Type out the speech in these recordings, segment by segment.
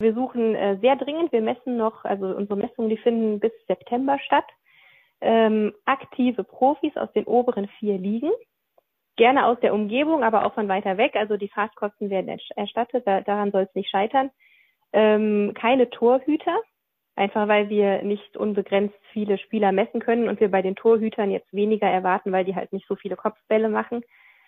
Wir suchen sehr dringend, wir messen noch, also unsere Messungen, die finden bis September statt, aktive Profis aus den oberen 4 Ligen, gerne aus der Umgebung, aber auch von weiter weg, also die Fahrtkosten werden erstattet, daran soll es nicht scheitern. Keine Torhüter, einfach weil wir nicht unbegrenzt viele Spieler messen können und wir bei den Torhütern jetzt weniger erwarten, weil die halt nicht so viele Kopfbälle machen.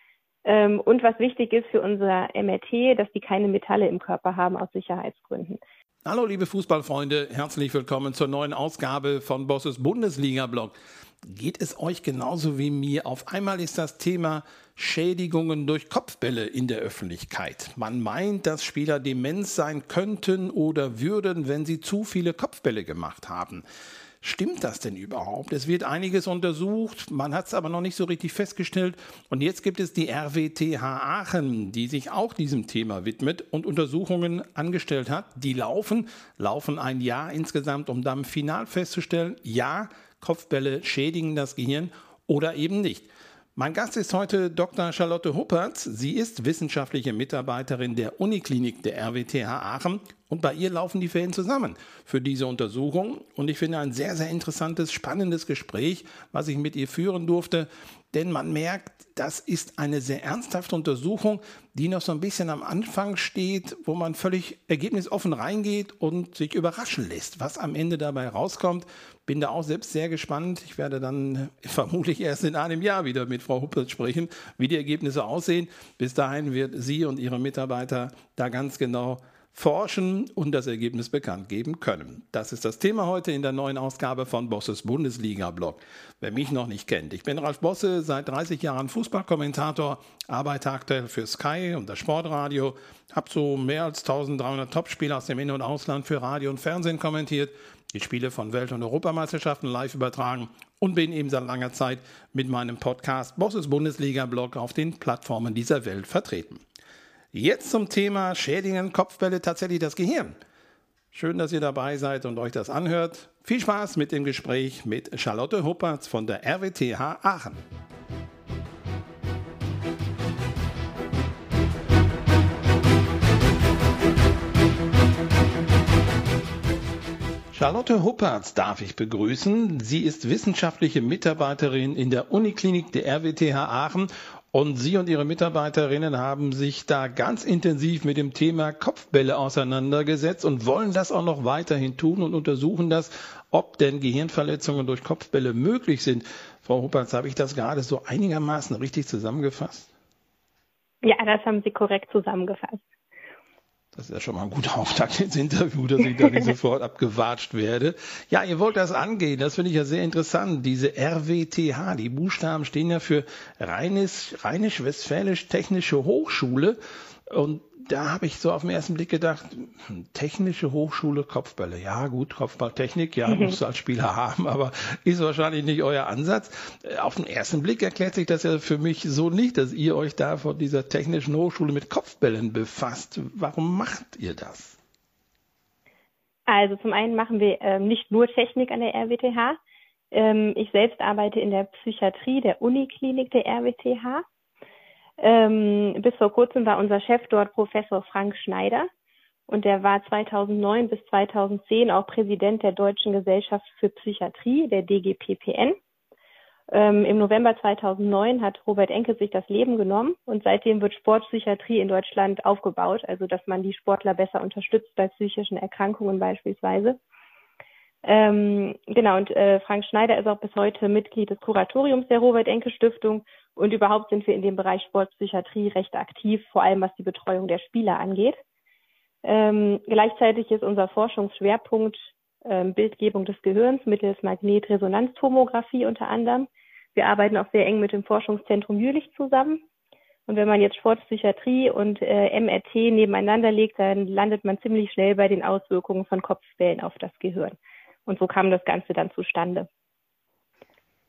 Und was wichtig ist für unser MRT, dass die keine Metalle im Körper haben aus Sicherheitsgründen. Hallo liebe Fußballfreunde, herzlich willkommen zur neuen Ausgabe von Bosses Bundesliga-Blog. Geht es euch genauso wie mir? Auf einmal ist das Thema Schädigungen durch Kopfbälle in der Öffentlichkeit. Man meint, dass Spieler dement sein könnten oder würden, wenn sie zu viele Kopfbälle gemacht haben. Stimmt das denn überhaupt? Es wird einiges untersucht, man hat es aber noch nicht so richtig festgestellt. Und jetzt gibt es die RWTH Aachen, die sich auch diesem Thema widmet und Untersuchungen angestellt hat. Die laufen ein Jahr insgesamt, um dann final festzustellen, ja, Kopfbälle schädigen das Gehirn oder eben nicht. Mein Gast ist heute Dr. Charlotte Huppertz. Sie ist wissenschaftliche Mitarbeiterin der Uniklinik der RWTH Aachen und bei ihr laufen die Fäden zusammen für diese Untersuchung. Und ich finde ein sehr, sehr interessantes, spannendes Gespräch, was ich mit ihr führen durfte. Denn man merkt, das ist eine sehr ernsthafte Untersuchung, die noch so ein bisschen am Anfang steht, wo man völlig ergebnisoffen reingeht und sich überraschen lässt, was am Ende dabei rauskommt. Bin da auch selbst sehr gespannt. Ich werde dann vermutlich erst in einem Jahr wieder mit Frau Huppertz sprechen, wie die Ergebnisse aussehen. Bis dahin wird sie und ihre Mitarbeiter da ganz genau forschen und das Ergebnis bekannt geben können. Das ist das Thema heute in der neuen Ausgabe von Bosses Bundesliga-Blog. Wer mich noch nicht kennt, ich bin Ralf Bosse, seit 30 Jahren Fußballkommentator, arbeite aktuell für Sky und das Sportradio, habe so mehr als 1300 Topspiele aus dem In- und Ausland für Radio und Fernsehen kommentiert, die Spiele von Welt- und Europameisterschaften live übertragen und bin eben seit langer Zeit mit meinem Podcast Bosses Bundesliga-Blog auf den Plattformen dieser Welt vertreten. Jetzt zum Thema Schädigen Kopfbälle tatsächlich das Gehirn. Schön, dass ihr dabei seid und euch das anhört. Viel Spaß mit dem Gespräch mit Charlotte Huppertz von der RWTH Aachen. Charlotte Huppertz darf ich begrüßen. Sie ist wissenschaftliche Mitarbeiterin in der Uniklinik der RWTH Aachen. Und Sie und Ihre Mitarbeiterinnen haben sich da ganz intensiv mit dem Thema Kopfbälle auseinandergesetzt und wollen das auch noch weiterhin tun und untersuchen das, ob denn Gehirnverletzungen durch Kopfbälle möglich sind. Frau Huppertz, habe ich das gerade so einigermaßen richtig zusammengefasst? Ja, das haben Sie korrekt zusammengefasst. Das ist ja schon mal ein guter Auftakt ins Interview, dass ich da nicht sofort abgewatscht werde. Ja, ihr wollt das angehen, das finde ich ja sehr interessant. Diese RWTH, die Buchstaben stehen ja für Rheinisch-Westfälisch Technische Hochschule. Und da habe ich so auf den ersten Blick gedacht, Technische Hochschule Kopfbälle. Ja gut, Kopfballtechnik, ja, musst du als Spieler haben, aber ist wahrscheinlich nicht euer Ansatz. Auf den ersten Blick erklärt sich das ja für mich so nicht, dass ihr euch da von dieser Technischen Hochschule mit Kopfbällen befasst. Warum macht ihr das? Also zum einen machen wir nicht nur Technik an der RWTH. Ich selbst arbeite in der Psychiatrie der Uniklinik der RWTH. Bis vor kurzem war unser Chef dort Professor Frank Schneider und der war 2009 bis 2010 auch Präsident der Deutschen Gesellschaft für Psychiatrie, der DGPPN. Im November 2009 hat Robert Enke sich das Leben genommen und seitdem wird Sportpsychiatrie in Deutschland aufgebaut, also dass man die Sportler besser unterstützt bei psychischen Erkrankungen beispielsweise. Genau, und Frank Schneider ist auch bis heute Mitglied des Kuratoriums der Robert-Enke-Stiftung und überhaupt sind wir in dem Bereich Sportpsychiatrie recht aktiv, vor allem was die Betreuung der Spieler angeht. Gleichzeitig ist unser Forschungsschwerpunkt Bildgebung des Gehirns mittels Magnetresonanztomographie unter anderem. Wir arbeiten auch sehr eng mit dem Forschungszentrum Jülich zusammen. Und wenn man jetzt Sportpsychiatrie und MRT nebeneinander legt, dann landet man ziemlich schnell bei den Auswirkungen von Kopfbällen auf das Gehirn. Und so kam das Ganze dann zustande.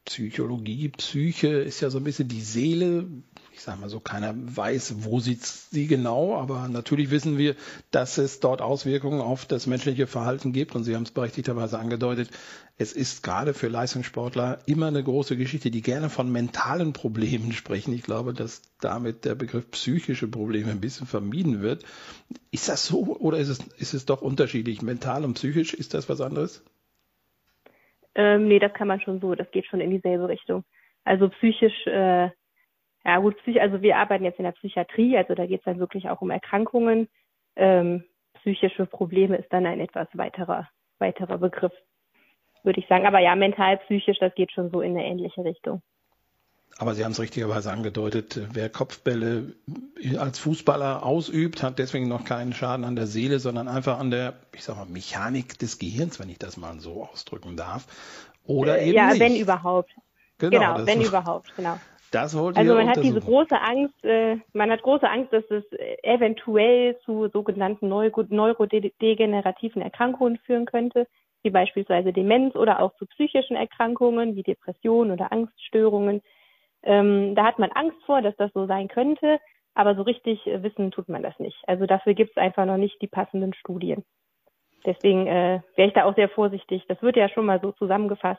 Psychologie, Psyche ist ja so ein bisschen die Seele. Ich sage mal so, keiner weiß, wo sitzt sie genau, aber natürlich wissen wir, dass es dort Auswirkungen auf das menschliche Verhalten gibt. Und Sie haben es berechtigterweise angedeutet, es ist gerade für Leistungssportler immer eine große Geschichte, die gerne von mentalen Problemen sprechen. Ich glaube, dass damit der Begriff psychische Probleme ein bisschen vermieden wird. Ist das so oder ist es doch unterschiedlich? Mental und psychisch, ist das was anderes? Nee, das kann man schon so. Das geht schon in dieselbe Richtung. Also psychisch, also wir arbeiten jetzt in der Psychiatrie, also da geht es dann wirklich auch um Erkrankungen. Psychische Probleme ist dann ein etwas weiterer Begriff, würde ich sagen. Aber ja, mental, psychisch, das geht schon so in eine ähnliche Richtung. Aber Sie haben es richtigerweise angedeutet, wer Kopfbälle als Fußballer ausübt, hat deswegen noch keinen Schaden an der Seele, sondern einfach an der, ich sag mal, Mechanik des Gehirns, wenn ich das mal so ausdrücken darf. Oder eben ja, nicht. wenn überhaupt. Genau, wenn überhaupt, genau. Das wollte also man hat diese große Angst, dass es eventuell zu sogenannten neurodegenerativen Erkrankungen führen könnte, wie beispielsweise Demenz oder auch zu psychischen Erkrankungen wie Depressionen oder Angststörungen. Da hat man Angst vor, dass das so sein könnte, aber so richtig wissen tut man das nicht. Also dafür gibt es einfach noch nicht die passenden Studien. Deswegen wäre ich da auch sehr vorsichtig. Das wird ja schon mal so zusammengefasst,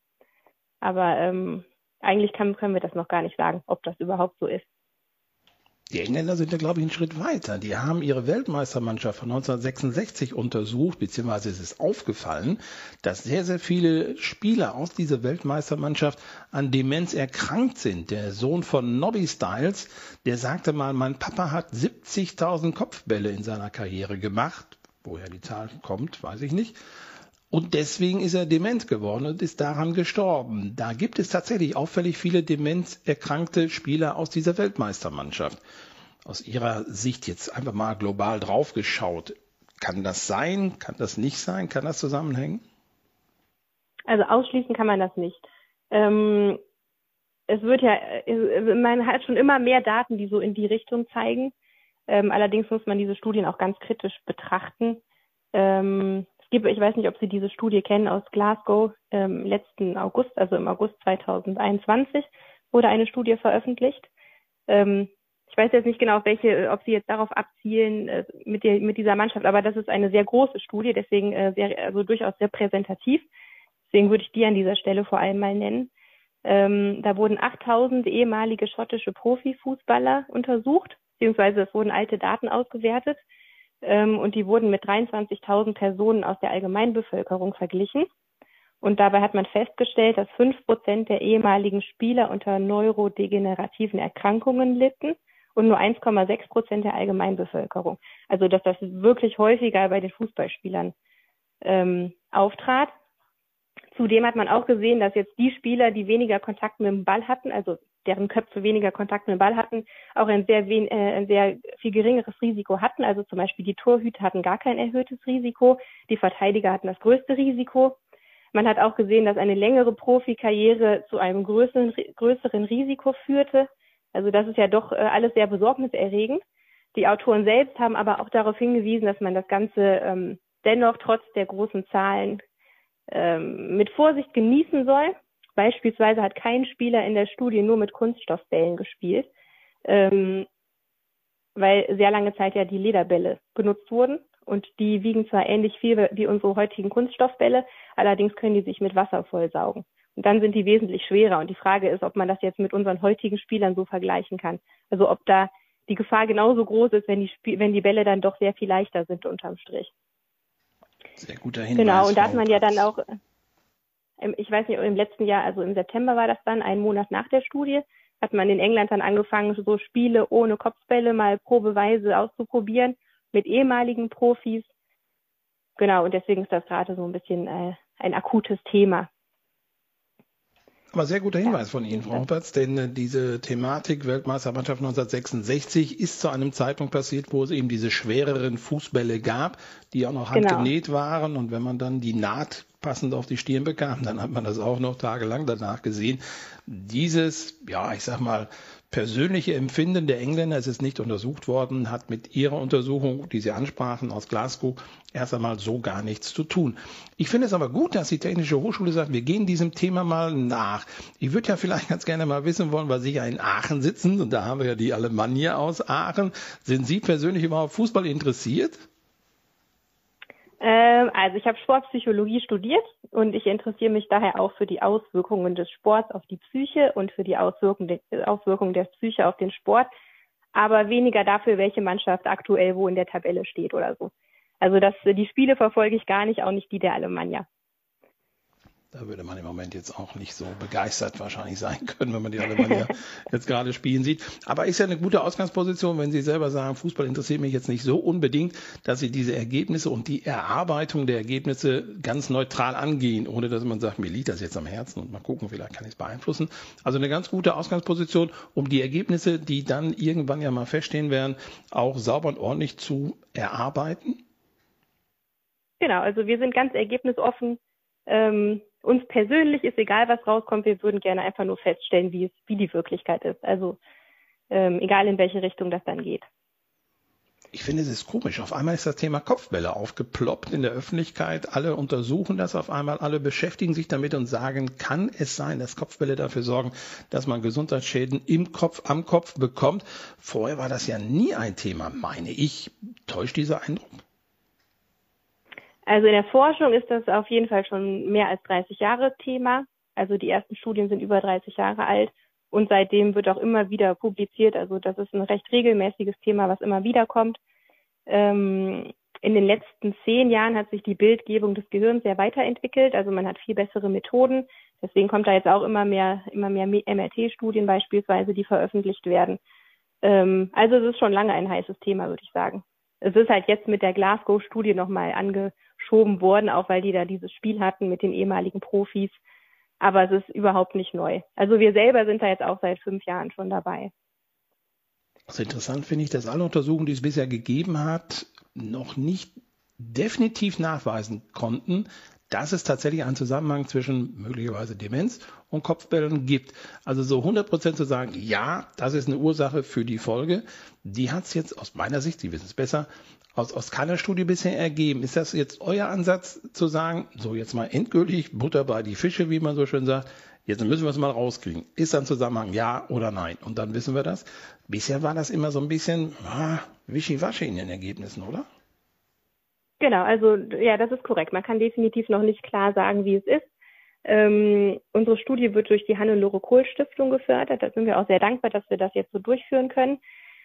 aber eigentlich können wir das noch gar nicht sagen, ob das überhaupt so ist. Die Engländer sind ja, glaube ich, einen Schritt weiter. Die haben ihre Weltmeistermannschaft von 1966 untersucht, beziehungsweise es ist aufgefallen, dass sehr, sehr viele Spieler aus dieser Weltmeistermannschaft an Demenz erkrankt sind. Der Sohn von Nobby Stiles, der sagte mal, mein Papa hat 70.000 Kopfbälle in seiner Karriere gemacht. Woher die Zahl kommt, weiß ich nicht. Und deswegen ist er dement geworden und ist daran gestorben. Da gibt es tatsächlich auffällig viele demenzerkrankte Spieler aus dieser Weltmeistermannschaft. Aus Ihrer Sicht jetzt einfach mal global draufgeschaut. Kann das sein? Kann das nicht sein? Kann das zusammenhängen? Also ausschließen kann man das nicht. Man hat schon immer mehr Daten, die so in die Richtung zeigen. Allerdings muss man diese Studien auch ganz kritisch betrachten. Ich weiß nicht, ob Sie diese Studie kennen aus Glasgow letzten August, also im August 2021 wurde eine Studie veröffentlicht. Ich weiß jetzt nicht genau, ob Sie jetzt darauf abzielen mit dieser Mannschaft, aber das ist eine sehr große Studie, deswegen durchaus repräsentativ. Deswegen würde ich die an dieser Stelle vor allem mal nennen. Da wurden 8.000 ehemalige schottische Profifußballer untersucht, beziehungsweise es wurden alte Daten ausgewertet. Und die wurden mit 23.000 Personen aus der Allgemeinbevölkerung verglichen. Und dabei hat man festgestellt, dass 5% der ehemaligen Spieler unter neurodegenerativen Erkrankungen litten und nur 1,6% der Allgemeinbevölkerung. Also dass das wirklich häufiger bei den Fußballspielern auftrat. Zudem hat man auch gesehen, dass jetzt die Spieler, die weniger Kontakt mit dem Ball hatten, also deren Köpfe weniger Kontakt mit dem Ball hatten, auch ein sehr viel geringeres Risiko hatten. Also zum Beispiel die Torhüter hatten gar kein erhöhtes Risiko, die Verteidiger hatten das größte Risiko. Man hat auch gesehen, dass eine längere Profikarriere zu einem größeren Risiko führte. Also das ist ja doch alles sehr besorgniserregend. Die Autoren selbst haben aber auch darauf hingewiesen, dass man das Ganze dennoch trotz der großen Zahlen mit Vorsicht genießen soll. Beispielsweise hat kein Spieler in der Studie nur mit Kunststoffbällen gespielt, weil sehr lange Zeit ja die Lederbälle genutzt wurden und die wiegen zwar ähnlich viel wie unsere heutigen Kunststoffbälle, allerdings können die sich mit Wasser vollsaugen. Und dann sind die wesentlich schwerer. Und die Frage ist, ob man das jetzt mit unseren heutigen Spielern so vergleichen kann. Also ob da die Gefahr genauso groß ist, wenn die Bälle dann doch sehr viel leichter sind unterm Strich. Sehr guter Hinweis. Genau, und da hat man ja dann auch, ich weiß nicht, im letzten Jahr, also im September war das dann, einen Monat nach der Studie, hat man in England dann angefangen, so Spiele ohne Kopfbälle mal probeweise auszuprobieren mit ehemaligen Profis. Genau, und deswegen ist das gerade so ein bisschen ein akutes Thema. Aber sehr guter Hinweis von Ihnen, Frau Hoppertz, denn diese Thematik Weltmeistermannschaft 1966 ist zu einem Zeitpunkt passiert, wo es eben diese schwereren Fußbälle gab, die auch noch handgenäht waren. Und wenn man dann die Naht passend auf die Stirn bekam, dann hat man das auch noch tagelang danach gesehen. Dieses, ja, ich sag mal, persönliche Empfinden der Engländer, es ist nicht untersucht worden, hat mit ihrer Untersuchung, die Sie ansprachen aus Glasgow, erst einmal so gar nichts zu tun. Ich finde es aber gut, dass die Technische Hochschule sagt, wir gehen diesem Thema mal nach. Ich würde ja vielleicht ganz gerne mal wissen wollen, weil Sie ja in Aachen sitzen, und da haben wir ja die Alemannia aus Aachen. Sind Sie persönlich überhaupt Fußball interessiert? Also ich habe Sportpsychologie studiert und ich interessiere mich daher auch für die Auswirkungen des Sports auf die Psyche und für die Auswirkungen der Psyche auf den Sport, aber weniger dafür, welche Mannschaft aktuell wo in der Tabelle steht oder so. Also die Spiele verfolge ich gar nicht, auch nicht die der Alemannia. Da würde man im Moment jetzt auch nicht so begeistert wahrscheinlich sein können, wenn man die Alemannia jetzt gerade spielen sieht. Aber ist ja eine gute Ausgangsposition, wenn Sie selber sagen, Fußball interessiert mich jetzt nicht so unbedingt, dass Sie diese Ergebnisse und die Erarbeitung der Ergebnisse ganz neutral angehen, ohne dass man sagt, mir liegt das jetzt am Herzen und mal gucken, vielleicht kann ich es beeinflussen. Also eine ganz gute Ausgangsposition, um die Ergebnisse, die dann irgendwann ja mal feststehen werden, auch sauber und ordentlich zu erarbeiten. Genau, also wir sind ganz ergebnisoffen. Uns persönlich ist egal, was rauskommt. Wir würden gerne einfach nur feststellen, wie die Wirklichkeit ist. Also egal, in welche Richtung das dann geht. Ich finde, es ist komisch. Auf einmal ist das Thema Kopfbälle aufgeploppt in der Öffentlichkeit. Alle untersuchen das auf einmal, alle beschäftigen sich damit und sagen, kann es sein, dass Kopfbälle dafür sorgen, dass man Gesundheitsschäden am Kopf bekommt? Vorher war das ja nie ein Thema, meine ich. Täuscht dieser Eindruck? Also in der Forschung ist das auf jeden Fall schon mehr als 30 Jahre Thema. Also die ersten Studien sind über 30 Jahre alt und seitdem wird auch immer wieder publiziert. Also das ist ein recht regelmäßiges Thema, was immer wieder kommt. In den letzten 10 Jahren hat sich die Bildgebung des Gehirns sehr weiterentwickelt. Also man hat viel bessere Methoden. Deswegen kommt da jetzt auch immer mehr MRT-Studien beispielsweise, die veröffentlicht werden. Also es ist schon lange ein heißes Thema, würde ich sagen. Es ist halt jetzt mit der Glasgow-Studie nochmal angeschoben worden, auch weil die da dieses Spiel hatten mit den ehemaligen Profis. Aber es ist überhaupt nicht neu. Also wir selber sind da jetzt auch seit 5 Jahren schon dabei. Also interessant finde ich, dass alle Untersuchungen, die es bisher gegeben hat, noch nicht definitiv nachweisen konnten, dass es tatsächlich einen Zusammenhang zwischen möglicherweise Demenz und Kopfbällen gibt. Also so 100% zu sagen, ja, das ist eine Ursache für die Folge, die hat es jetzt aus meiner Sicht, Sie wissen es besser, aus keiner Studie bisher ergeben. Ist das jetzt euer Ansatz zu sagen, so jetzt mal endgültig Butter bei die Fische, wie man so schön sagt, jetzt müssen wir es mal rauskriegen. Ist da ein Zusammenhang, ja oder nein? Und dann wissen wir das. Bisher war das immer so ein bisschen wischiwaschi in den Ergebnissen, oder? Genau, also ja, das ist korrekt. Man kann definitiv noch nicht klar sagen, wie es ist. Unsere Studie wird durch die Hannelore-Kohl-Stiftung gefördert. Da sind wir auch sehr dankbar, dass wir das jetzt so durchführen können.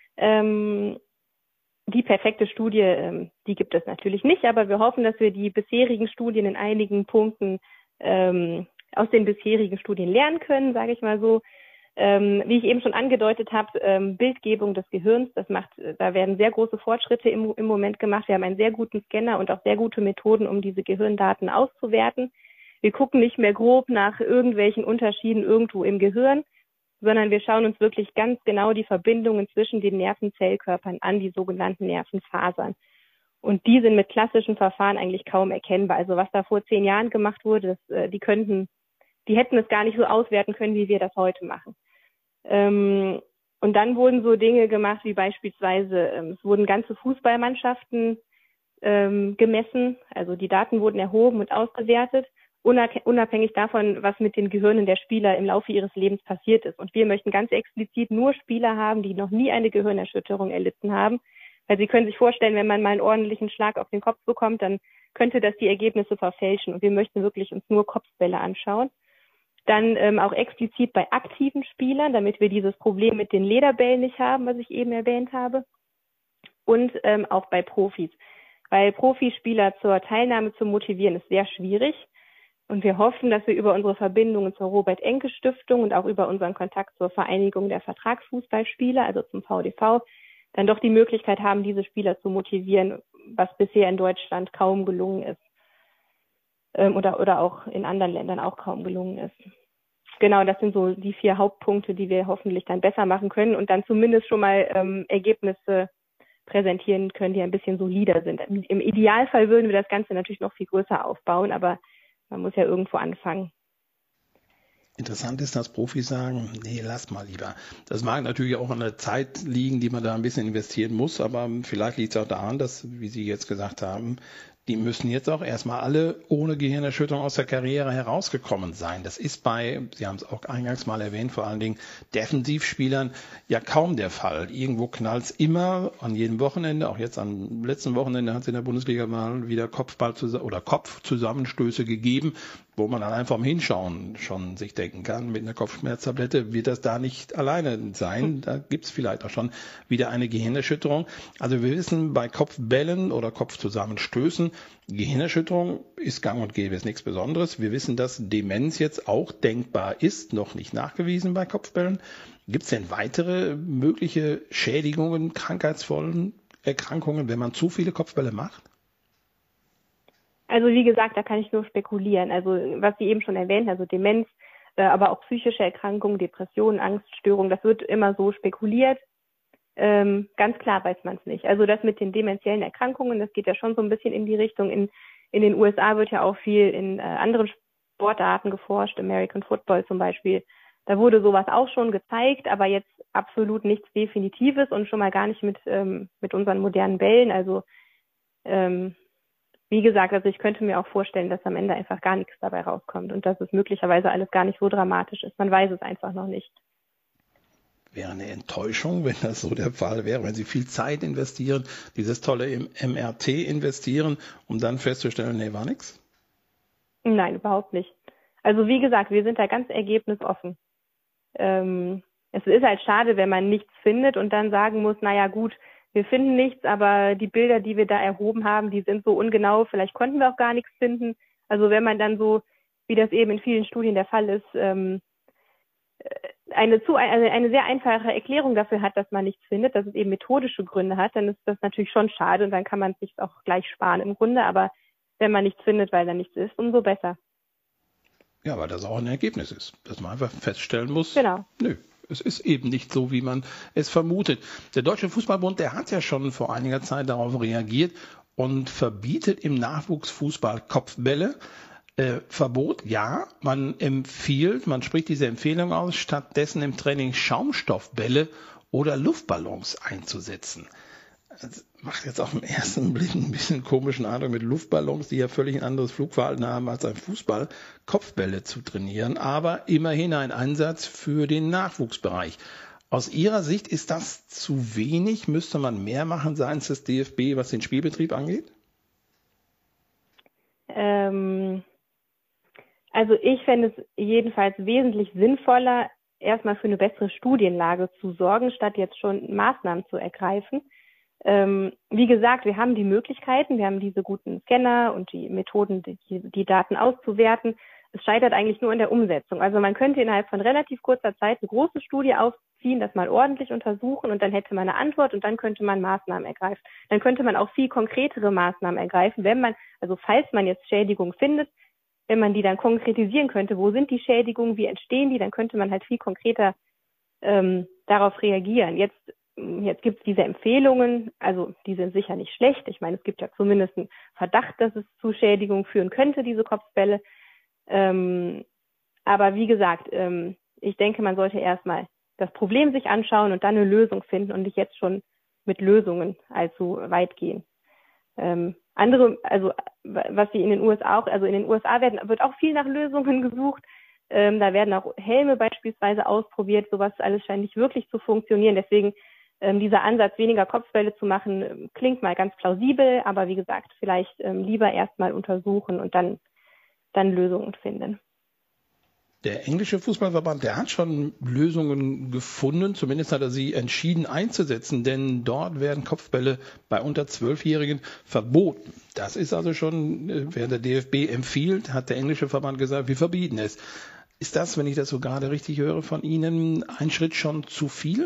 Die perfekte Studie, die gibt es natürlich nicht, aber wir hoffen, dass wir die bisherigen Studien in einigen Punkten aus den bisherigen Studien lernen können, sage ich mal so. Wie ich eben schon angedeutet habe, Bildgebung des Gehirns, da werden sehr große Fortschritte im Moment gemacht. Wir haben einen sehr guten Scanner und auch sehr gute Methoden, um diese Gehirndaten auszuwerten. Wir gucken nicht mehr grob nach irgendwelchen Unterschieden irgendwo im Gehirn, sondern wir schauen uns wirklich ganz genau die Verbindungen zwischen den Nervenzellkörpern an, die sogenannten Nervenfasern. Und die sind mit klassischen Verfahren eigentlich kaum erkennbar. Also was da vor 10 Jahren gemacht wurde, die hätten es gar nicht so auswerten können, wie wir das heute machen. Und dann wurden so Dinge gemacht, wie beispielsweise, es wurden ganze Fußballmannschaften gemessen. Also die Daten wurden erhoben und ausgewertet, unabhängig davon, was mit den Gehirnen der Spieler im Laufe ihres Lebens passiert ist. Und wir möchten ganz explizit nur Spieler haben, die noch nie eine Gehirnerschütterung erlitten haben. Weil Sie können sich vorstellen, wenn man mal einen ordentlichen Schlag auf den Kopf bekommt, dann könnte das die Ergebnisse verfälschen. Und wir möchten wirklich uns nur Kopfbälle anschauen. Dann auch explizit bei aktiven Spielern, damit wir dieses Problem mit den Lederbällen nicht haben, was ich eben erwähnt habe. Und auch bei Profis. Weil Profispieler zur Teilnahme zu motivieren, ist sehr schwierig. Und wir hoffen, dass wir über unsere Verbindungen zur Robert-Enke-Stiftung und auch über unseren Kontakt zur Vereinigung der Vertragsfußballspieler, also zum VDV, dann doch die Möglichkeit haben, diese Spieler zu motivieren, was bisher in Deutschland kaum gelungen ist. Oder auch in anderen Ländern auch kaum gelungen ist. Genau, das sind so die 4 Hauptpunkte, die wir hoffentlich dann besser machen können und dann zumindest schon mal Ergebnisse präsentieren können, die ein bisschen solider sind. Im Idealfall würden wir das Ganze natürlich noch viel größer aufbauen, aber man muss ja irgendwo anfangen. Interessant ist, dass Profis sagen, nee, lass mal lieber. Das mag natürlich auch an der Zeit liegen, die man da ein bisschen investieren muss, aber vielleicht liegt es auch daran, dass, wie Sie jetzt gesagt haben, die müssen jetzt auch erstmal alle ohne Gehirnerschütterung aus der Karriere herausgekommen sein. Das ist bei, Sie haben es auch eingangs mal erwähnt, vor allen Dingen Defensivspielern ja kaum der Fall. Irgendwo knallt es immer an jedem Wochenende, auch jetzt am letzten Wochenende hat es in der Bundesliga mal wieder Kopfzusammenstöße gegeben, wo man dann einfach im Hinschauen schon sich denken kann, mit einer Kopfschmerztablette wird das da nicht alleine sein. Da gibt es vielleicht auch schon wieder eine Gehirnerschütterung. Also wir wissen, bei Kopfbällen oder Kopfzusammenstößen, Gehirnerschütterung ist gang und gäbe, ist nichts Besonderes. Wir wissen, dass Demenz jetzt auch denkbar ist, noch nicht nachgewiesen bei Kopfbällen. Gibt es denn weitere mögliche Schädigungen, krankheitsvollen Erkrankungen, wenn man zu viele Kopfbälle macht? Also wie gesagt, da kann ich nur spekulieren. Also was Sie eben schon erwähnt, also Demenz, aber auch psychische Erkrankungen, Depressionen, Angststörungen, das wird immer so spekuliert. Ganz klar weiß man es nicht. Also das mit den dementiellen Erkrankungen, das geht ja schon so ein bisschen in die Richtung. In den USA wird ja auch viel in anderen Sportarten geforscht, American Football zum Beispiel. Da wurde sowas auch schon gezeigt, aber jetzt absolut nichts Definitives und schon mal gar nicht mit unseren modernen Bällen. Also wie gesagt, also ich könnte mir auch vorstellen, dass am Ende einfach gar nichts dabei rauskommt und dass es möglicherweise alles gar nicht so dramatisch ist. Man weiß es einfach noch nicht. Wäre eine Enttäuschung, wenn das so der Fall wäre, wenn Sie viel Zeit investieren, dieses tolle MRT investieren, um dann festzustellen, nee, war nix? Nein, überhaupt nicht. Also wie gesagt, wir sind da ganz ergebnisoffen. Es ist halt schade, wenn man nichts findet und dann sagen muss, naja gut, wir finden nichts, aber die Bilder, die wir da erhoben haben, die sind so ungenau, vielleicht konnten wir auch gar nichts finden. Also wenn man dann so, wie das eben in vielen Studien der Fall ist, eine sehr einfache Erklärung dafür hat, dass man nichts findet, dass es eben methodische Gründe hat, dann ist das natürlich schon schade und dann kann man es sich auch gleich sparen im Grunde, aber wenn man nichts findet, weil da nichts ist, umso besser. Ja, weil das auch ein Ergebnis ist, dass man einfach feststellen muss, Genau. Nö, es ist eben nicht so, wie man es vermutet. Der Deutsche Fußballbund, der hat ja schon vor einiger Zeit darauf reagiert und verbietet im Nachwuchsfußball Kopfbälle. Verbot, ja, man spricht diese Empfehlung aus, stattdessen im Training Schaumstoffbälle oder Luftballons einzusetzen. Das macht jetzt auf den ersten Blick ein bisschen komischen Eindruck mit Luftballons, die ja völlig ein anderes Flugverhalten haben als ein Fußball, Kopfbälle zu trainieren, aber immerhin ein Einsatz für den Nachwuchsbereich. Aus Ihrer Sicht ist das zu wenig? Müsste man mehr machen seitens des DFB, was den Spielbetrieb angeht? Also ich fände es jedenfalls wesentlich sinnvoller, erstmal für eine bessere Studienlage zu sorgen, statt jetzt schon Maßnahmen zu ergreifen. Wie gesagt, wir haben die Möglichkeiten, wir haben diese guten Scanner und die Methoden, die Daten auszuwerten. Es scheitert eigentlich nur in der Umsetzung. Also man könnte innerhalb von relativ kurzer Zeit eine große Studie aufziehen, das mal ordentlich untersuchen und dann hätte man eine Antwort und dann könnte man Maßnahmen ergreifen. Dann könnte man auch viel konkretere Maßnahmen ergreifen, falls man jetzt Schädigungen findet, wenn man die dann konkretisieren könnte, wo sind die Schädigungen, wie entstehen die, dann könnte man halt viel konkreter darauf reagieren. Jetzt gibt es diese Empfehlungen, also die sind sicher nicht schlecht. Ich meine, es gibt ja zumindest einen Verdacht, dass es zu Schädigungen führen könnte, diese Kopfbälle. Aber wie gesagt, ich denke, man sollte erstmal das Problem sich anschauen und dann eine Lösung finden und nicht jetzt schon mit Lösungen allzu weit gehen. Was sie in den USA auch, also in den USA wird auch viel nach Lösungen gesucht. Da werden auch Helme beispielsweise ausprobiert. Sowas alles scheint nicht wirklich zu funktionieren. Deswegen dieser Ansatz, weniger Kopfbälle zu machen, klingt mal ganz plausibel. Aber wie gesagt, vielleicht lieber erstmal untersuchen und dann Lösungen finden. Der englische Fußballverband, der hat schon Lösungen gefunden, zumindest hat er sie entschieden einzusetzen, denn dort werden Kopfbälle bei unter 12-Jährigen verboten. Das ist also schon, wer der DFB empfiehlt, hat der englische Verband gesagt, wir verbieten es. Ist das, wenn ich das so gerade richtig höre von Ihnen, ein Schritt schon zu viel?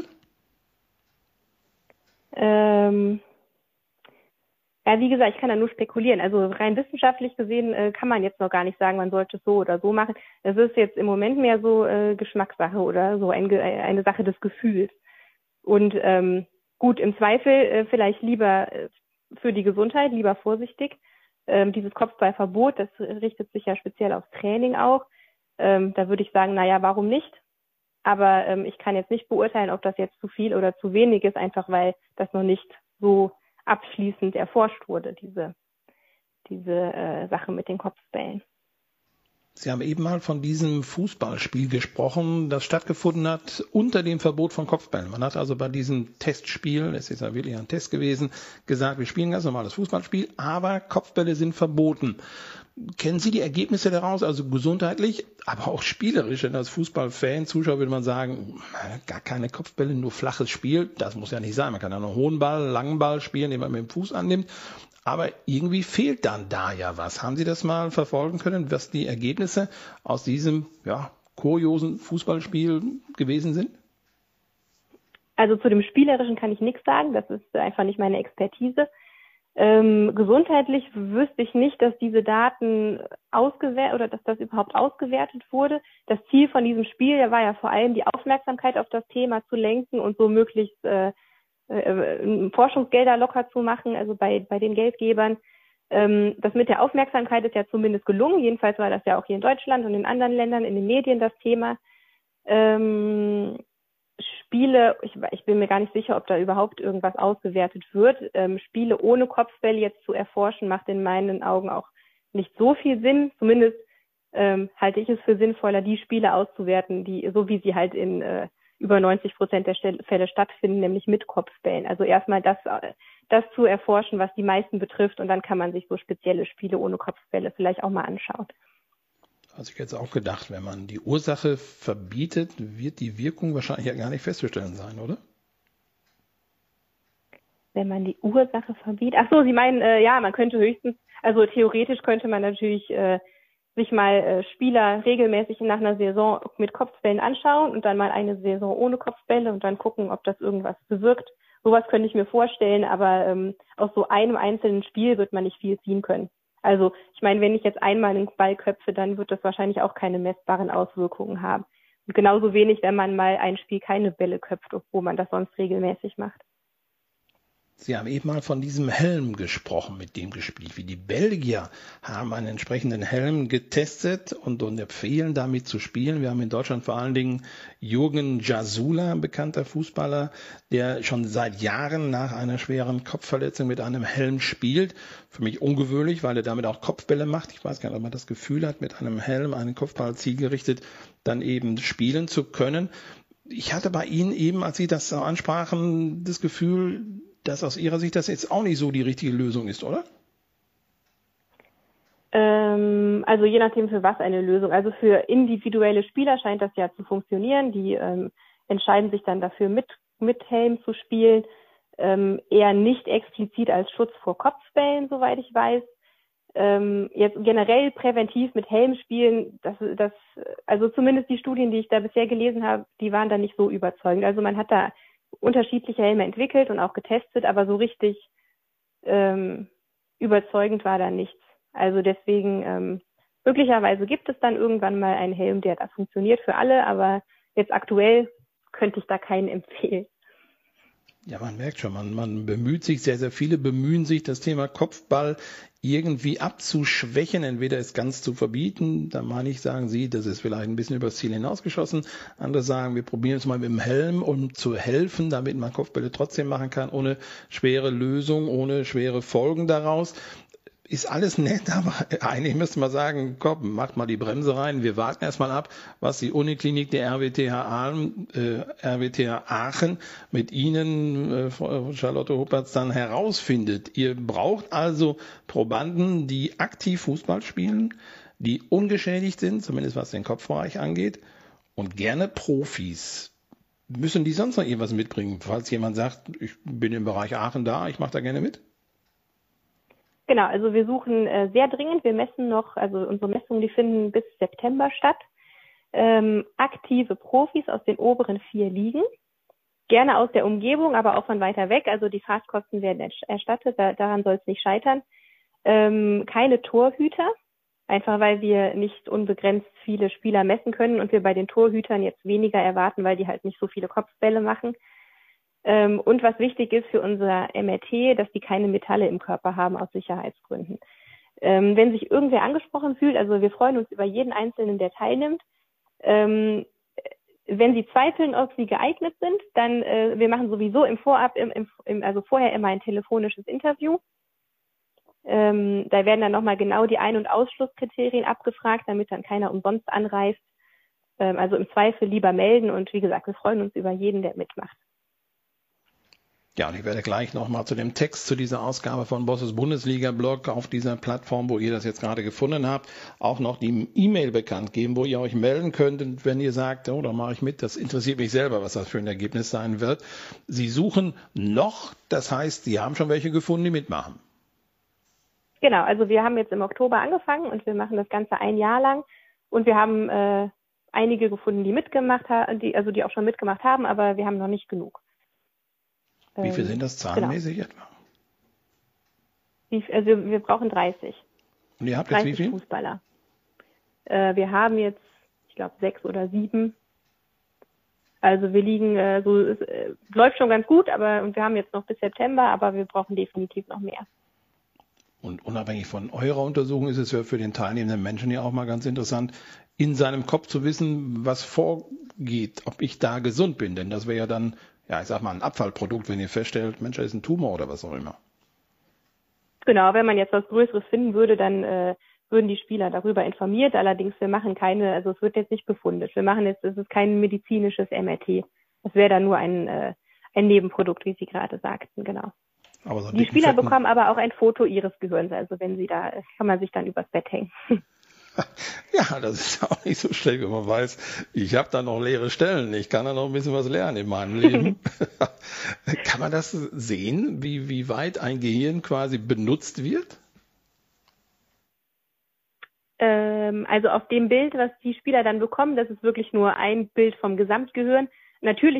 Ja, wie gesagt, ich kann da nur spekulieren. Also rein wissenschaftlich gesehen kann man jetzt noch gar nicht sagen, man sollte es so oder so machen. Es ist jetzt im Moment mehr so Geschmackssache oder so eine Sache des Gefühls. Und gut, im Zweifel vielleicht lieber für die Gesundheit, lieber vorsichtig. Dieses Kopfballverbot, das richtet sich ja speziell aufs Training auch. Da würde ich sagen, naja, warum nicht? Aber ich kann jetzt nicht beurteilen, ob das jetzt zu viel oder zu wenig ist, einfach weil das noch nicht so abschließend erforscht wurde, diese Sache mit den Kopfbällen. Sie haben eben mal von diesem Fußballspiel gesprochen, das stattgefunden hat unter dem Verbot von Kopfbällen. Man hat also bei diesem Testspiel, es ist ja wirklich ein Test gewesen, gesagt, wir spielen ganz normales Fußballspiel, aber Kopfbälle sind verboten. Kennen Sie die Ergebnisse daraus, also gesundheitlich, aber auch spielerisch? Denn als Fußballfan, Zuschauer würde man sagen, gar keine Kopfbälle, nur flaches Spiel. Das muss ja nicht sein. Man kann ja einen hohen Ball, langen Ball spielen, den man mit dem Fuß annimmt. Aber irgendwie fehlt dann da ja was. Haben Sie das mal verfolgen können, was die Ergebnisse aus diesem kuriosen Fußballspiel gewesen sind? Also zu dem Spielerischen kann ich nichts sagen. Das ist einfach nicht meine Expertise. Gesundheitlich wüsste ich nicht, dass diese Daten ausgewertet oder dass das überhaupt ausgewertet wurde. Das Ziel von diesem Spiel war ja vor allem die Aufmerksamkeit auf das Thema zu lenken und so möglichst Forschungsgelder locker zu machen, also bei den Geldgebern. Das mit der Aufmerksamkeit ist ja zumindest gelungen. Jedenfalls war das ja auch hier in Deutschland und in anderen Ländern in den Medien das Thema. Spiele, ich bin mir gar nicht sicher, ob da überhaupt irgendwas ausgewertet wird. Spiele ohne Kopfbälle jetzt zu erforschen, macht in meinen Augen auch nicht so viel Sinn. Zumindest halte ich es für sinnvoller, die Spiele auszuwerten, die so wie sie halt in über 90% der Fälle stattfinden, nämlich mit Kopfbällen. Also erstmal das zu erforschen, was die meisten betrifft, und dann kann man sich so spezielle Spiele ohne Kopfbälle vielleicht auch mal anschauen. Also ich hätte jetzt auch gedacht, wenn man die Ursache verbietet, wird die Wirkung wahrscheinlich ja gar nicht festzustellen sein, oder? Wenn man die Ursache verbietet? Ach so, Sie meinen, ja, man könnte höchstens, also theoretisch könnte man natürlich sich mal Spieler regelmäßig nach einer Saison mit Kopfbällen anschauen und dann mal eine Saison ohne Kopfbälle und dann gucken, ob das irgendwas bewirkt. Sowas könnte ich mir vorstellen, aber aus so einem einzelnen Spiel wird man nicht viel ziehen können. Also ich meine, wenn ich jetzt einmal einen Ball köpfe, dann wird das wahrscheinlich auch keine messbaren Auswirkungen haben. Und genauso wenig, wenn man mal ein Spiel keine Bälle köpft, obwohl man das sonst regelmäßig macht. Sie haben eben mal von diesem Helm gesprochen, mit dem gespielt wird. Die Belgier haben einen entsprechenden Helm getestet und empfehlen damit zu spielen. Wir haben in Deutschland vor allen Dingen Jürgen Jasula, ein bekannter Fußballer, der schon seit Jahren nach einer schweren Kopfverletzung mit einem Helm spielt. Für mich ungewöhnlich, weil er damit auch Kopfbälle macht. Ich weiß gar nicht, ob man das Gefühl hat, mit einem Helm einen Kopfball zielgerichtet dann eben spielen zu können. Ich hatte bei Ihnen eben, als Sie das ansprachen, das Gefühl, dass aus Ihrer Sicht das jetzt auch nicht so die richtige Lösung ist, oder? Also je nachdem für was eine Lösung. Also für individuelle Spieler scheint das ja zu funktionieren. Die entscheiden sich dann dafür, mit Helm zu spielen. Eher nicht explizit als Schutz vor Kopfbällen, soweit ich weiß. Jetzt generell präventiv mit Helm spielen, also zumindest die Studien, die ich da bisher gelesen habe, die waren da nicht so überzeugend. Also man hat da unterschiedliche Helme entwickelt und auch getestet, aber so richtig überzeugend war da nichts. Also deswegen, möglicherweise gibt es dann irgendwann mal einen Helm, der da funktioniert für alle, aber jetzt aktuell könnte ich da keinen empfehlen. Ja, man merkt schon, man bemüht sich, sehr, sehr viele bemühen sich, das Thema Kopfball irgendwie abzuschwächen, entweder es ganz zu verbieten, da meine ich, sagen Sie, das ist vielleicht ein bisschen übers Ziel hinausgeschossen. Andere sagen, wir probieren es mal mit dem Helm, um zu helfen, damit man Kopfbälle trotzdem machen kann, ohne schwere Lösung, ohne schwere Folgen daraus. Ist alles nett, aber eigentlich müsste man sagen, komm, macht mal die Bremse rein. Wir warten erstmal ab, was die Uniklinik der RWTH Aachen mit Ihnen, Frau Charlotte Huppertz, dann herausfindet. Ihr braucht also Probanden, die aktiv Fußball spielen, die ungeschädigt sind, zumindest was den Kopfbereich angeht, und gerne Profis. Müssen die sonst noch irgendwas mitbringen, falls jemand sagt, ich bin im Bereich Aachen da, ich mache da gerne mit? Genau, also wir suchen sehr dringend. Wir messen noch, also unsere Messungen, die finden bis September statt. Aktive Profis aus den oberen 4 Ligen. Gerne aus der Umgebung, aber auch von weiter weg. Also die Fahrtkosten werden erstattet, daran soll es nicht scheitern. Keine Torhüter, einfach weil wir nicht unbegrenzt viele Spieler messen können und wir bei den Torhütern jetzt weniger erwarten, weil die halt nicht so viele Kopfbälle machen. Und was wichtig ist für unser MRT, dass die keine Metalle im Körper haben aus Sicherheitsgründen. Wenn sich irgendwer angesprochen fühlt, also wir freuen uns über jeden Einzelnen, der teilnimmt. Wenn Sie zweifeln, ob Sie geeignet sind, dann wir machen sowieso also vorher immer ein telefonisches Interview. Da werden dann nochmal genau die Ein- und Ausschlusskriterien abgefragt, damit dann keiner umsonst anreist. Also im Zweifel lieber melden und wie gesagt, wir freuen uns über jeden, der mitmacht. Ja, und ich werde gleich nochmal zu dem Text zu dieser Ausgabe von Bosses Bundesliga-Blog auf dieser Plattform, wo ihr das jetzt gerade gefunden habt, auch noch die E-Mail bekannt geben, wo ihr euch melden könnt, und wenn ihr sagt, oh, da mache ich mit, das interessiert mich selber, was das für ein Ergebnis sein wird. Sie suchen noch, das heißt, Sie haben schon welche gefunden, die mitmachen. Genau, also wir haben jetzt im Oktober angefangen und wir machen das Ganze ein Jahr lang und wir haben einige gefunden, die mitgemacht haben, die auch schon mitgemacht haben, aber wir haben noch nicht genug. Wie viel sind das zahlenmäßig etwa? Also wir brauchen 30. Und ihr habt jetzt 30 wie viel? Fußballer. Wir haben jetzt, ich glaube, 6 oder 7. Also wir liegen, läuft schon ganz gut, und wir haben jetzt noch bis September, aber wir brauchen definitiv noch mehr. Und unabhängig von eurer Untersuchung ist es ja für den teilnehmenden Menschen ja auch mal ganz interessant, in seinem Kopf zu wissen, was vorgeht, ob ich da gesund bin. Denn das wäre ja dann, ja, ich sag mal, ein Abfallprodukt, wenn ihr feststellt, Mensch, da ist ein Tumor oder was auch immer. Genau, wenn man jetzt was Größeres finden würde, dann würden die Spieler darüber informiert. Allerdings, wir machen es wird jetzt nicht befundet. Es ist kein medizinisches MRT. Es wäre dann nur ein Nebenprodukt, wie Sie gerade sagten, genau. Aber so die Spieler bekommen aber auch ein Foto ihres Gehirns. Also wenn sie kann man sich dann übers Bett hängen. Ja, das ist auch nicht so schlecht, wenn man weiß, ich habe da noch leere Stellen, ich kann da noch ein bisschen was lernen in meinem Leben. Kann man das sehen, wie weit ein Gehirn quasi benutzt wird? Also auf dem Bild, was die Spieler dann bekommen, das ist wirklich nur ein Bild vom Gesamtgehirn. Natürlich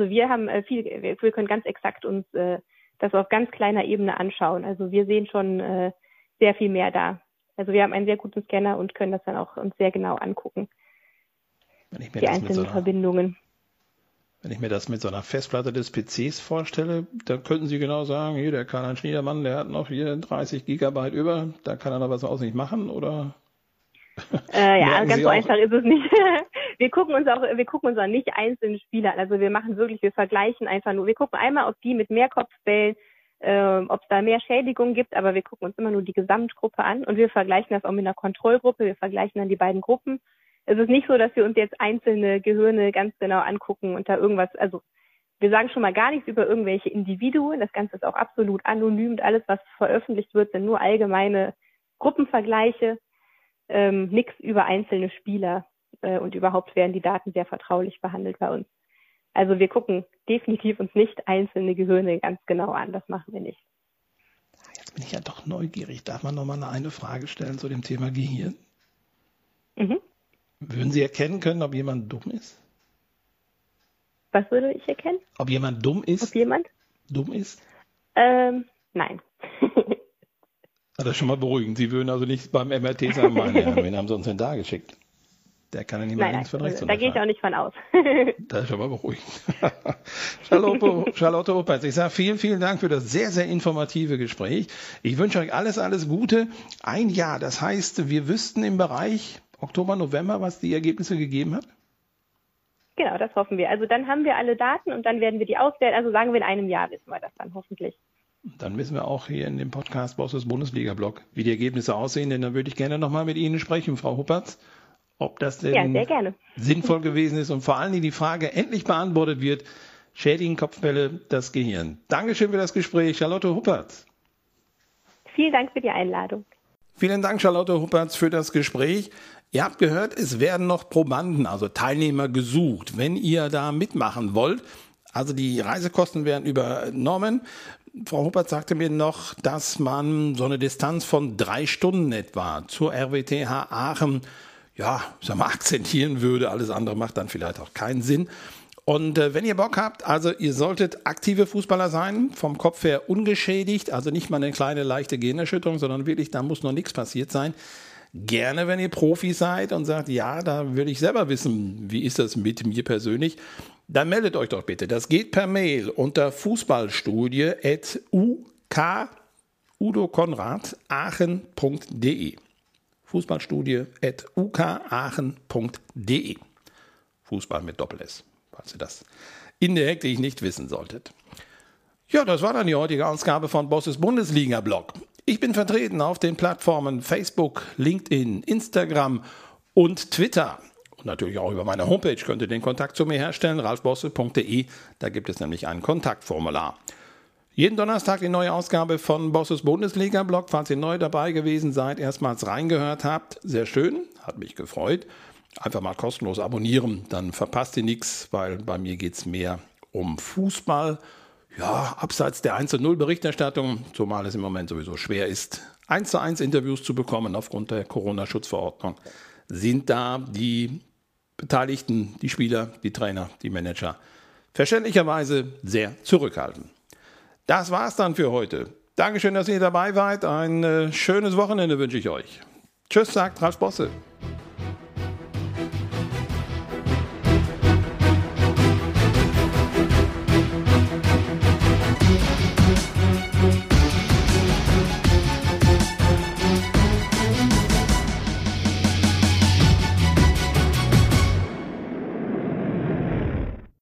wir können ganz exakt uns das auf ganz kleiner Ebene anschauen. Also wir sehen schon sehr viel mehr da. Also wir haben einen sehr guten Scanner und können das dann auch uns sehr genau angucken. Die einzelnen Verbindungen. Wenn ich mir das mit so einer Festplatte des PCs vorstelle, dann könnten Sie genau sagen, hier, der Karl-Heinz Schniedermann, der hat noch hier 30 Gigabyte über, da kann er noch was auswendig machen, oder? Ja, ganz so einfach ist es nicht. Wir gucken uns auch nicht einzelne Spieler an. Also wir vergleichen einfach nur. Wir gucken einmal, ob die mit mehr Kopfbällen, ob es da mehr Schädigungen gibt, aber wir gucken uns immer nur die Gesamtgruppe an und wir vergleichen das auch mit einer Kontrollgruppe. Wir vergleichen dann die beiden Gruppen. Es ist nicht so, dass wir uns jetzt einzelne Gehirne ganz genau angucken und da irgendwas, also wir sagen schon mal gar nichts über irgendwelche Individuen. Das Ganze ist auch absolut anonym und alles, was veröffentlicht wird, sind nur allgemeine Gruppenvergleiche, nichts über einzelne Spieler und überhaupt werden die Daten sehr vertraulich behandelt bei uns. Also wir gucken definitiv uns nicht einzelne Gehirne ganz genau an. Das machen wir nicht. Jetzt bin ich ja doch neugierig. Darf man noch mal eine Frage stellen zu dem Thema Gehirn? Mhm. Würden Sie erkennen können, ob jemand dumm ist? Was würde ich erkennen? Ob jemand dumm ist? Ob jemand dumm ist? Nein. Das ist schon mal beruhigend. Sie würden also nicht beim MRT sagen, meine Herren, wen haben Sie uns denn da geschickt? Der kann ja nicht mal links von rechts da gehe ich auch nicht von aus. Das ist schon mal beruhigend. Charlotte Huppertz, ich sage vielen, vielen Dank für das sehr, sehr informative Gespräch. Ich wünsche euch alles Gute. Ein Jahr, das heißt, wir wüssten im Bereich Oktober, November, was die Ergebnisse gegeben hat? Genau, das hoffen wir. Also dann haben wir alle Daten und dann werden wir die auswerten. Also sagen wir, in einem Jahr wissen wir das dann hoffentlich. Dann wissen wir auch hier in dem Podcast Bosses Bundesliga-Blog, wie die Ergebnisse aussehen, denn dann würde ich gerne nochmal mit Ihnen sprechen, Frau Huppertz, ob das denn sehr gerne sinnvoll gewesen ist und vor allen Dingen die Frage endlich beantwortet wird, schädigen Kopfbälle das Gehirn. Dankeschön für das Gespräch, Charlotte Huppertz. Vielen Dank für die Einladung. Vielen Dank, Charlotte Huppertz, für das Gespräch. Ihr habt gehört, es werden noch Probanden, also Teilnehmer gesucht, wenn ihr da mitmachen wollt. Also die Reisekosten werden übernommen. Frau Huppertz sagte mir noch, dass man so eine Distanz von 3 Stunden etwa zur RWTH Aachen, akzentieren würde. Alles andere macht dann vielleicht auch keinen Sinn. Und wenn ihr Bock habt, also ihr solltet aktive Fußballer sein, vom Kopf her ungeschädigt, also nicht mal eine kleine leichte Gehirnerschütterung, sondern wirklich, da muss noch nichts passiert sein. Gerne, wenn ihr Profi seid und sagt, ja, da will ich selber wissen, wie ist das mit mir persönlich, dann meldet euch doch bitte. Das geht per Mail unter fußballstudie@uk udokonrad.aachen.de. Fußballstudie.ukaachen.de. Fußball mit Doppel-S, falls ihr das in der Hektik nicht wissen solltet. Ja, das war dann die heutige Ausgabe von Bosses Bundesliga-Blog. Ich bin vertreten auf den Plattformen Facebook, LinkedIn, Instagram und Twitter. Und natürlich auch über meine Homepage könnt ihr den Kontakt zu mir herstellen, ralfbosse.de. Da gibt es nämlich ein Kontaktformular. Jeden Donnerstag die neue Ausgabe von Bosses Bundesliga-Blog. Falls ihr neu dabei gewesen seid, erstmals reingehört habt, sehr schön, hat mich gefreut. Einfach mal kostenlos abonnieren, dann verpasst ihr nichts, weil bei mir geht es mehr um Fußball. Ja, abseits der 1:0 Berichterstattung, zumal es im Moment sowieso schwer ist, 1:1 Interviews zu bekommen aufgrund der Corona-Schutzverordnung, sind da die Beteiligten, die Spieler, die Trainer, die Manager verständlicherweise sehr zurückhaltend. Das war's dann für heute. Dankeschön, dass ihr dabei wart. Ein schönes Wochenende wünsche ich euch. Tschüss, sagt Ralf Bosse.